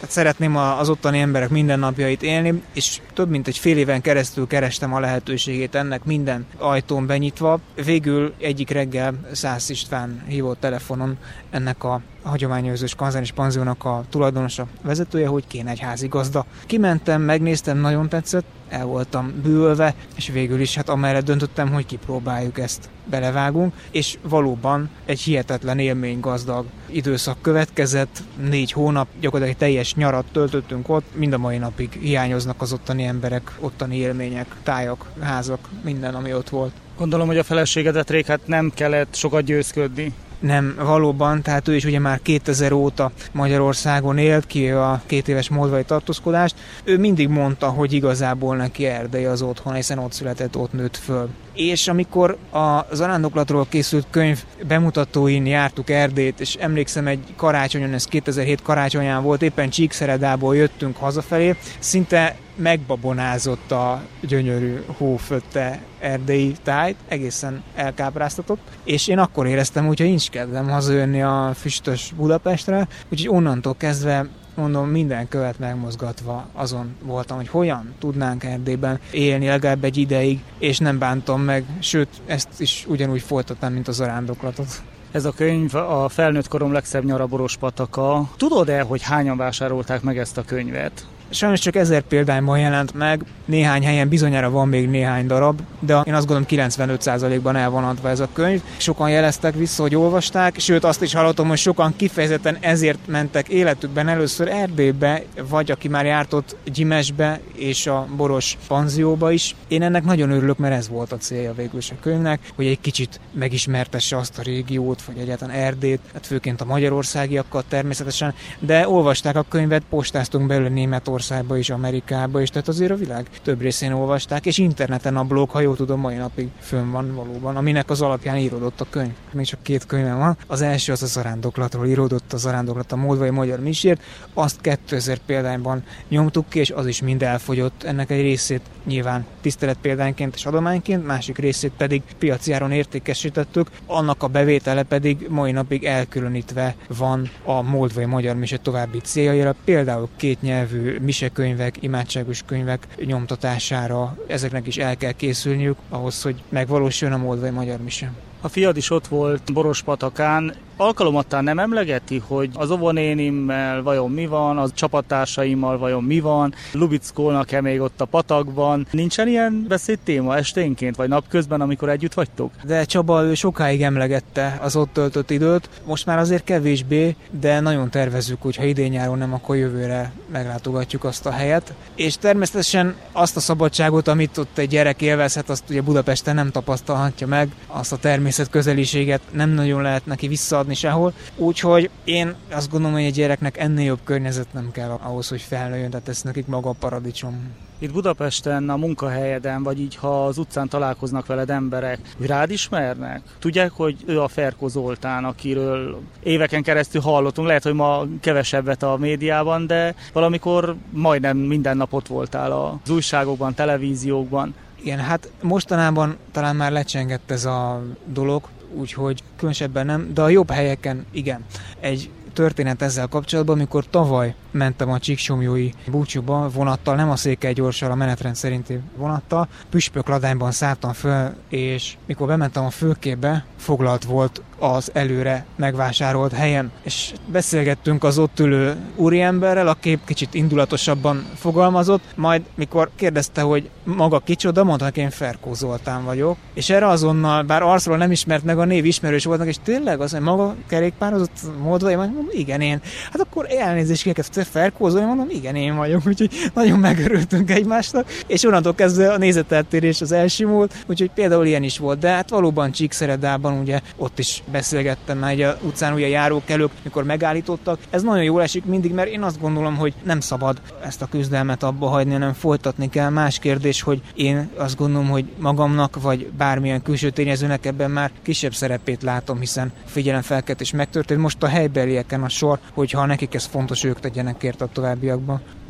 Tehát szeretném az ottani emberek mindennapjait élni, és több mint egy fél éven keresztül kerestem a lehetőségét ennek, minden ajtón benyitva. Végül egyik reggel Szász István hívott telefonon ennek a hagyományőrzős kanzánis panziónak a tulajdonosa, vezetője, hogy kéne egy házigazda. Kimentem, megnéztem, nagyon tetszett, el voltam bűvölve, és végül is hát amellett döntöttem, hogy kipróbáljuk ezt, belevágunk, és valóban egy hihetetlen élménygazdag időszak következett, négy hónap, gyakorlatilag teljes nyarat töltöttünk ott, mind a mai napig hiányoznak az ottani emberek, ottani élmények, tájak, házak, minden, ami ott volt. Gondolom, hogy a feleségedet rég hát nem kellett sokat győzködni. Nem, valóban, tehát ő is ugye már kétezer óta Magyarországon élt, ki a két éves moldvai tartózkodást. Ő mindig mondta, hogy igazából neki Erdély az otthon, hiszen ott született, ott nőtt föl. És amikor a zarándoklatról készült könyv bemutatóin jártuk Erdélyt, és emlékszem egy karácsonyon, ez kétezer-hét karácsonyán volt, éppen Csíkszeredából jöttünk hazafelé, szinte megbabonázott a gyönyörű hófötte erdélyi tájt, egészen elkápráztatott, és én akkor éreztem, hogy nincs kedvem hazajönni a füstös Budapestre, úgyhogy onnantól kezdve mondom, minden követ megmozgatva azon voltam, hogy hogyan tudnánk Erdélyben élni legalább egy ideig, és nem bántam meg, sőt, ezt is ugyanúgy folytattam, mint a zarándoklatot. Ez a könyv a felnőtt korom legszebb nyara Borospataka. Tudod-e, hogy hányan vásárolták meg ezt a könyvet? Sajnos csak ezer példányban jelent meg, néhány helyen bizonyára van még néhány darab, de én azt gondolom kilencvenöt százalékban el van adva ez a könyv. Sokan jeleztek vissza, hogy olvasták, sőt azt is hallottam, hogy sokan kifejezetten ezért mentek életükben először Erdélybe, vagy aki már járt ott Gyimesbe és a Boros panzióba is. Én ennek nagyon örülök, mert ez volt a célja végül is a könyvnek, hogy egy kicsit megismertesse azt a régiót, vagy egyáltalán Erdélyt, hát főként a magyarországiakat természetesen, de olvasták a könyvet, postáztunk belőle Németországba is, Amerikába is, tehát azért a világ több részén olvasták, és interneten a blog, ha jól tudom, mai napig fönn van valóban, aminek az alapján íródott a könyv. Még csak két könyvem van. Az első az a zarándoklatról íródott, a zarándoklat a moldvai magyar misért, azt kétezer példányban nyomtuk ki, és az is mind elfogyott. Ennek egy részét nyilván tiszteletpéldányként és adományként, másik részét pedig piaci áron értékesítettük, annak a bevétele pedig mai napig elkülönítve van a moldvai magyar mise további céljaira, például kétnyelvű misekönyvek, imádságos könyvek nyomtatására, ezeknek is el kell készülniük ahhoz, hogy megvalósuljon a moldvai magyar mise. A fiad is ott volt Borospatakán. Alkalomattán nem emlegeti, hogy az óvonénimmel vajon mi van, az csapattársaimmal vajon mi van, Lubickolnak-e még ott a patakban. Nincsen ilyen beszédtéma esténként, vagy napközben, amikor együtt vagytok? De Csaba, ő sokáig emlegette az ott töltött időt, most már azért kevésbé, de nagyon tervezzük, hogy ha idén-nyáron nem, akkor jövőre meglátogatjuk azt a helyet. És természetesen azt a szabadságot, amit ott egy gyerek élvezhet, azt ugye Budapesten nem tapasztalhatja meg, azt a természet közeliséget nem nagyon lehet neki visszaadni sehol. Úgyhogy én azt gondolom, hogy egy gyereknek ennél jobb környezet nem kell ahhoz, hogy felnőjön, tehát ez nekik maga a paradicsom. Itt Budapesten, a munkahelyeden, vagy így, ha az utcán találkoznak veled emberek, hogy rád ismernek? Tudják, hogy ő a Ferko Zoltán, akiről éveken keresztül hallottunk, lehet, hogy ma kevesebbet a médiában, de valamikor majdnem minden nap ott voltál az újságokban, televíziókban. Igen, hát mostanában talán már lecsengett ez a dolog, úgyhogy különösebben nem, de a jobb helyeken igen. Egy történet ezzel kapcsolatban, amikor tavaly mentem a Csíksomlyói búcsúba vonattal, nem a Székelygyorssal, a menetrend szerinti vonattal, Püspökladányban szálltam föl, és mikor bementem a főképbe, foglalt volt az előre megvásárolt helyen, és beszélgettünk az ott ülő úriemberrel, a kép kicsit indulatosabban fogalmazott, majd mikor kérdezte, hogy maga kicsoda, mondta, hogy én Ferko Zoltán vagyok, és erre azonnal, bár arcról nem ismert meg, a név ismerős voltnak, és tényleg az, hogy maga kerékpározott Moldvai, mondom, igen én. Hát akkor elnézést kérek, Ferko Zoltán, mondom, igen én vagyok, úgyhogy nagyon megörültünk egymásnak, és onnantól kezdve a nézeteltérés az elsimult, úgyhogy például ilyen is volt, de hát valóban Csíkszeredában ugye ott is beszélgettem már a utcán, ugye járókelők, mikor megállítottak. Ez nagyon jól esik mindig, mert én azt gondolom, hogy nem szabad ezt a küzdelmet abba hagyni, hanem folytatni kell. Más kérdés, hogy én azt gondolom, hogy magamnak, vagy bármilyen külső tényezőnek ebben már kisebb szerepét látom, hiszen figyelemfelkeltés megtörtént. Most a helybelieken a sor, hogyha nekik ez fontos, ők tegyenek ért a továbbiakban.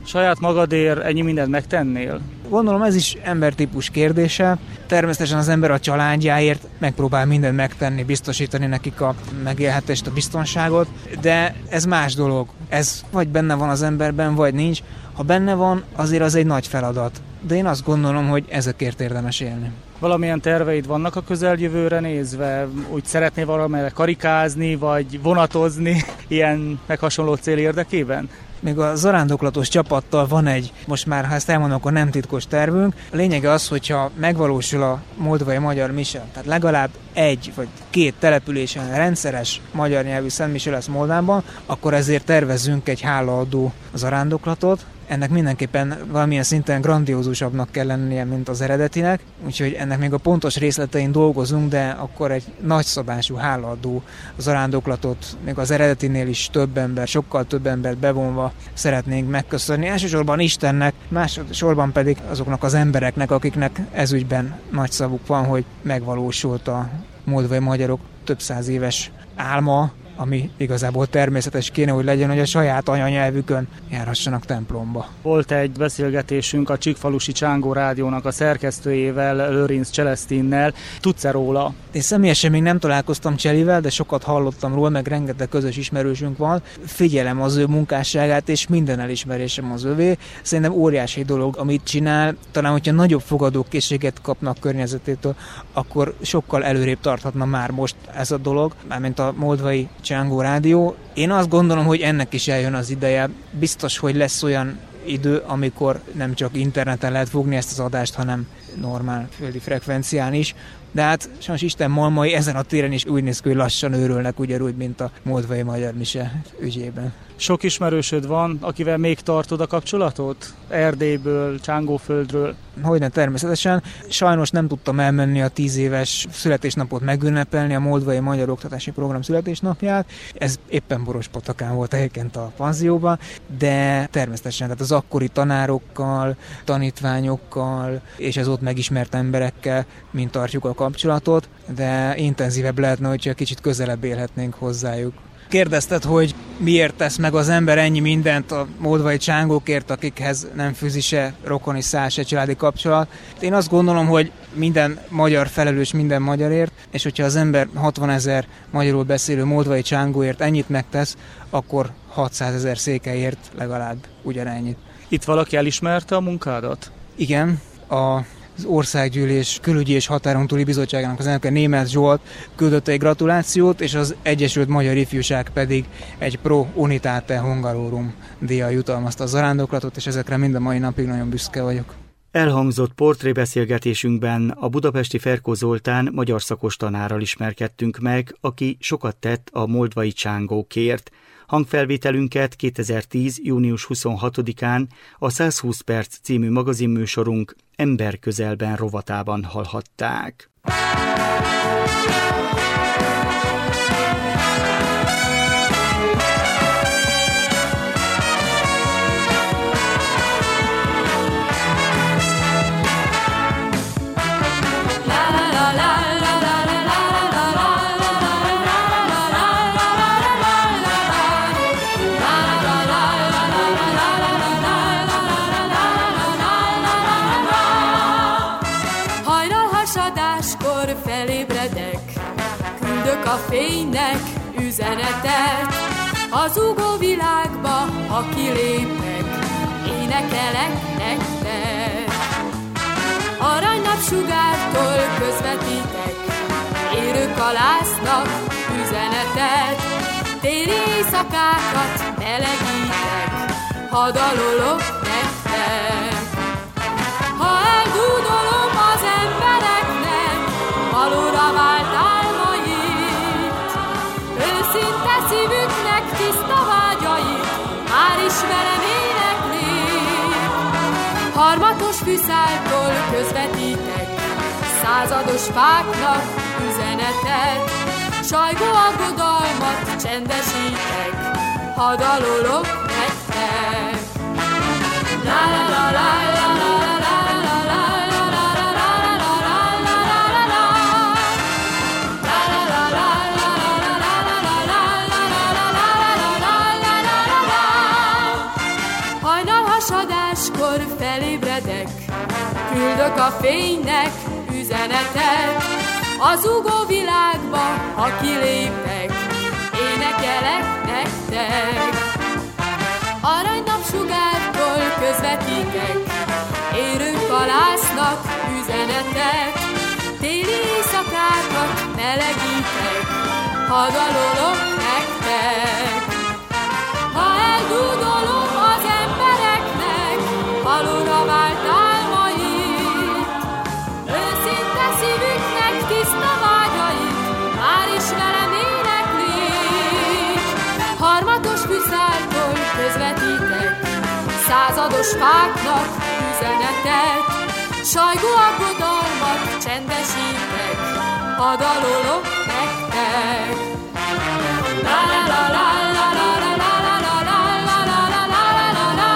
Saját magadért ennyi mindent megtennél? Gondolom ez is embertípus kérdése. Természetesen az ember a családjáért megpróbál mindent megtenni, biztosítani nekik a megélhetést, a biztonságot, de ez más dolog. Ez vagy benne van az emberben, vagy nincs. Ha benne van, azért az egy nagy feladat. De én azt gondolom, hogy ezekért érdemes élni. Valamilyen terveid vannak a közeljövőre nézve? Úgy szeretnél valamelyre karikázni, vagy vonatozni ilyen meg hasonló cél érdekében? Még a zarándoklatos csapattal van egy, most már ha ezt elmondom, akkor nem titkos tervünk. A lényege az, hogyha megvalósul a moldvai magyar mise, tehát legalább egy vagy két településen rendszeres magyar nyelvű szentmise lesz Moldvában, akkor ezért tervezzünk egy hálaadó zarándoklatot. Ennek mindenképpen valamilyen szinten grandiózusabbnak kell lennie, mint az eredetinek, úgyhogy ennek még a pontos részletein dolgozunk, de akkor egy nagyszabású hálaadó zarándoklatot, még az eredetinél is több ember, sokkal több embert bevonva szeretnénk megköszönni. Elsősorban Istennek, másodszorban pedig azoknak az embereknek, akiknek ezügyben nagy szavuk van, hogy megvalósult a moldvai magyarok több száz éves álma, ami igazából természetes kéne, hogy legyen, hogy a saját anyanyelvükön járhassanak templomba. Volt egy beszélgetésünk a Csíkfalusi Csángó Rádiónak a szerkesztőjével, Lőrinc Cselesztinnel. Tudsz-e róla? Én személyesen még nem találkoztam Cselivel, de sokat hallottam róla, meg rengeteg közös ismerősünk van. Figyelem az ő munkásságát, és minden elismerésem az övé. Szerintem óriási dolog, amit csinál. Talán, hogyha nagyobb fogadókészséget kapnak környezetétől, akkor sokkal előrébb tarthatna már most ez a dolog, mármint a moldvai Csángó Rádió. Én azt gondolom, hogy ennek is eljön az ideje. Biztos, hogy lesz olyan idő, amikor nem csak interneten lehet fogni ezt az adást, hanem normál földi frekvencián is. De hát sajnos Isten malmai ezen a téren is úgy néz ki, hogy lassan őrülnek, ugyanúgy, mint a moldvai magyar mise ügyében. Sok ismerősöd van, akivel még tartod a kapcsolatot? Erdélyből, Csángóföldről? Hogyne, természetesen. Sajnos nem tudtam elmenni a tíz éves születésnapot megünnepelni, a Moldvai Magyar Oktatási Program születésnapját. Ez éppen Borospatakán volt egyébként a panzióban, de természetesen tehát az akkori tanárokkal, tanítványokkal és az ott megismert emberekkel mind tartjuk a kapcsolatot, de intenzívebb lehetne, hogyha kicsit közelebb élhetnénk hozzájuk. Kérdezted, hogy miért tesz meg az ember ennyi mindent a moldvai csángókért, akikhez nem fűzi se rokoni szál, se családi kapcsolat. Én azt gondolom, hogy minden magyar felelős minden magyarért, és hogyha az ember hatvanezer magyarul beszélő moldvai csángóért ennyit megtesz, akkor hatszázezer székelyért legalább ugyanennyit. Itt valaki elismerte a munkádat? Igen, a az Országgyűlés Külügyi és Határon túli Bizottságának az elnöke, Németh Zsolt küldött egy gratulációt, és az Egyesült Magyar Ifjúság pedig egy Pro Unitate Hungarorum díjjal jutalmazta a zarándoklatot, és ezekre mind a mai napig nagyon büszke vagyok. Elhangzott portrébeszélgetésünkben a budapesti Ferkó Zoltán magyar szakos tanárral ismerkedtünk meg, aki sokat tett a moldvai csángókért. Hangfelvételünket kétezer-tíz. június huszonhatodikán a százhúsz perc című magazinműsorunk Ember közelben rovatában hallhatták. A fénynek üzenetet, az ugó világba, ha kilépek, énekelek nektek. Aranynapsugártól közvetítek, érők alásznak üzenetet, téli éjszakákat melegítek, ha dalolok nektek. Ha eldúdolom az embereknek, valóra vált őszinte szívüknek tiszta vágyait, már ismerem énekli. Harmatos fűszáltól közvetítek, százados fáknak üzenetet, sajgó aggodalmat csendesítek, ha dalolok nektek. La la la la la la la la la. alvadáskor felébredek, küldök a fénynek üzenetet. Az ugó világba, ha kilépek, énekelek nektek. Aranynapsugártól közvetítek, érők kalásznak üzenetet. Téli éjszakákat melegítek, ha dalolok nektek. Ha eldúdolom az embereknek valóra vált álmait, őszinte szívüknek tiszta vágyait már is velem éneklik. Harmatos fűszáltól közvetítek százados fáknak üzenetet. Sajgó aggodalmat csendesítek, ha dalolok nektek. La la la la la la la la la la la la la la la la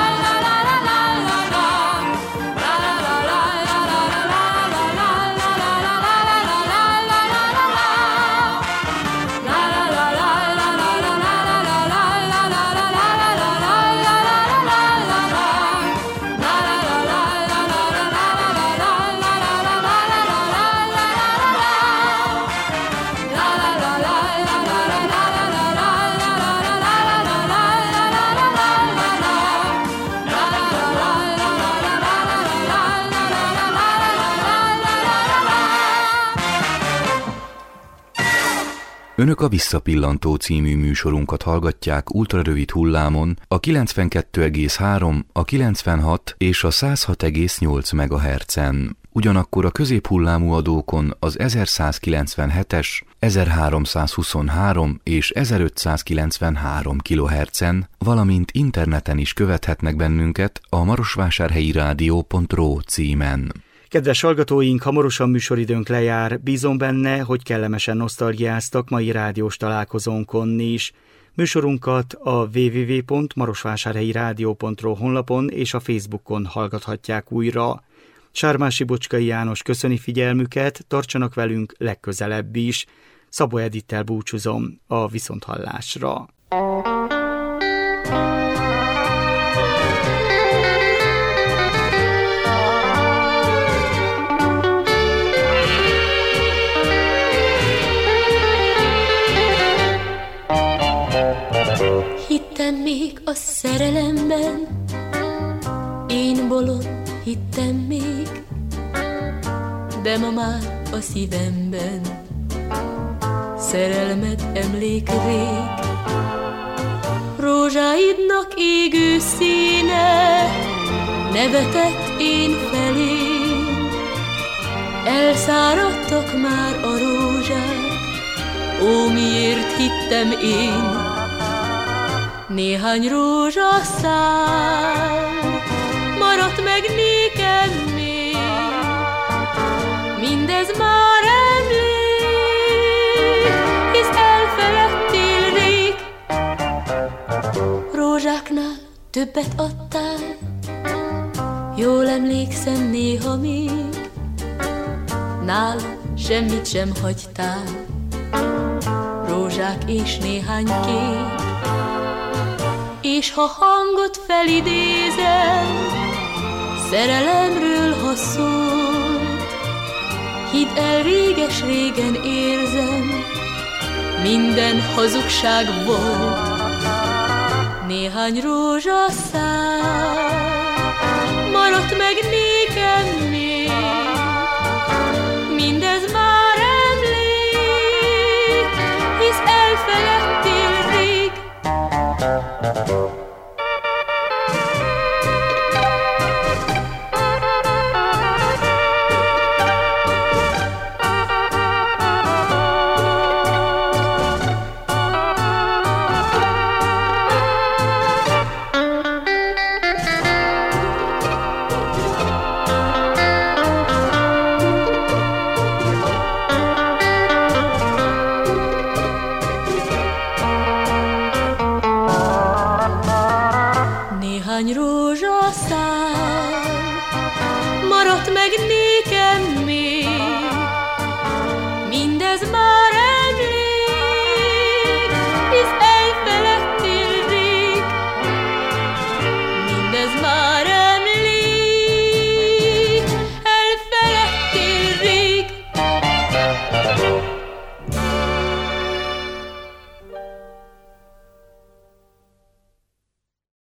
Önök a Visszapillantó című műsorunkat hallgatják ultrarövid hullámon a kilencvenkettő egész három, a kilencvenhat és a száz hat egész nyolc megahertzen. Ugyanakkor a középhullámú adókon az ezerszázkilencvenhetes, ezerháromszázhuszonhárom és ezerötszázkilencvenhárom kilohertzen, valamint interneten is követhetnek bennünket a marosvásárhelyi rádió pont ro címen. Kedves hallgatóink, hamarosan műsoridőnk lejár, bízom benne, hogy kellemesen nosztalgiáztak mai rádiós találkozónkon is. Műsorunkat a double-u double-u double-u pont marosvásárhelyi rádió pont ro honlapon és a Facebookon hallgathatják újra. Sármási Bocskai János köszöni figyelmüket, tartsanak velünk legközelebb is. Szabó Edittel búcsúzom, a viszonthallásra. Hittem még a szerelemben, én bolond hittem még, de ma már a szívemben szerelmed emlék rég. Rózsáidnak égő színe nevetett én felém, elszáradtak már a rózsák, ó, miért hittem én. Néhány rózsaszál maradt meg nékem még, mindez már emlék, hisz elfeledtél rég. Rózsáknál többet adtál, jól emlékszem néha még, nálam semmit sem hagytál, rózsák és néhány kép. És ha hangot felidézem, szerelemről ha szólt, hidd el, réges-régen érzem, minden hazugság volt. Néhány rózsaszál maradt meg nékem még, mindez már emlék, hisz elfeledtél rég. Néhány rózsaszál maradt meg nékem még, mindez már